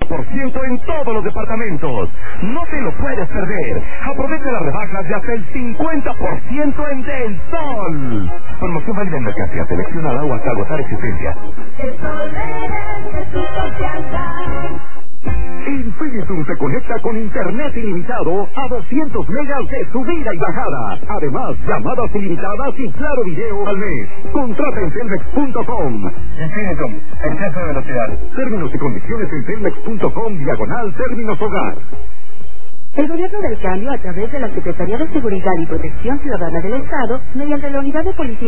50% en todos los departamentos. No te lo puedes perder. Aprovecha las rebajas de hasta el 50% en Del Sol. Promoción válida en mercancía seleccionada o hasta agotar existencia. El Sol merece tu confianza. Infinitum se conecta con internet ilimitado a 200 megas de subida y bajada. Además, llamadas ilimitadas y claro video al mes. Contrata en Telmex.com. Infinitum, exceso de velocidad. Términos y condiciones en Telmex.com/términos hogar. El Gobierno del Cambio, a través de la Secretaría de Seguridad y Protección Ciudadana del Estado, mediante la Unidad de Policía